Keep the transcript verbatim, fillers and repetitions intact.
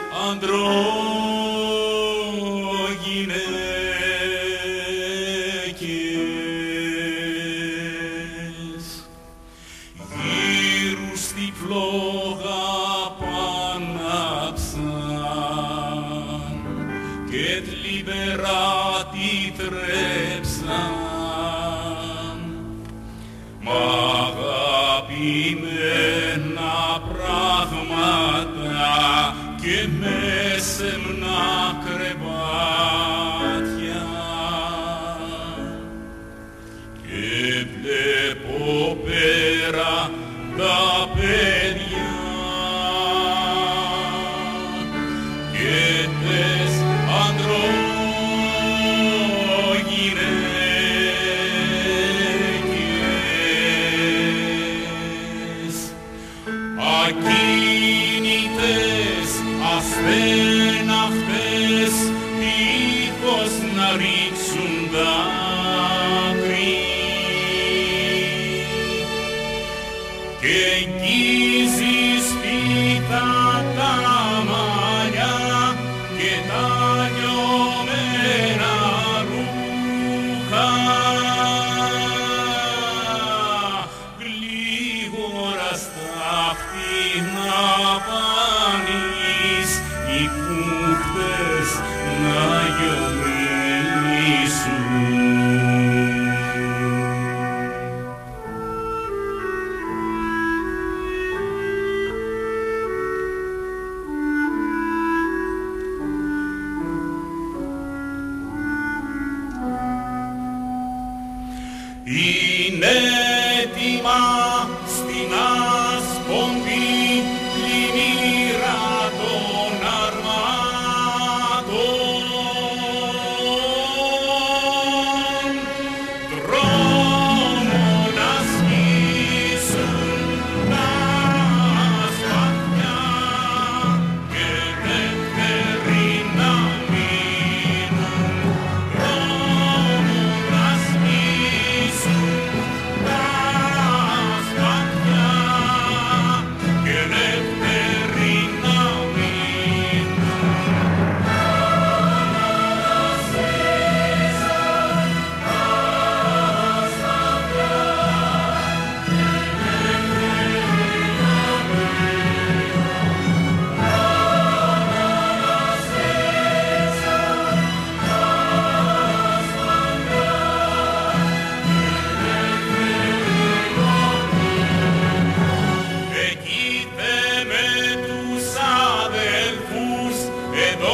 ανδρογυναίκες γύρου στη φλόγα πανάψαν και τλιβερά τη τρέψαν μ' αγαπημένα πράγματα και με σεμνά κρεβάτια και βλέπω πέρα τα παιδιά και τες ανδρογυναίκες ακίνητες, ασθέναυτες, δίχως να ρίξουν δάκρυ και αγγίζει σπίτα τα μαλλιά και τα λιωμένα ρούχα γλίγορα στα φτηνά πανείς οι κούχτες να γεμίσουν. Είναι έτοιμα στην άσπονδη πλημμύρα των αρμάτων δρόμο να σκίσουν τα σπαθιά και δεύτεροι να μείνουν δρόμο να σκίσουν τα σπαθιά και δεύτεροι να μείνουν. Εκεί με τους αδελφούς εδώ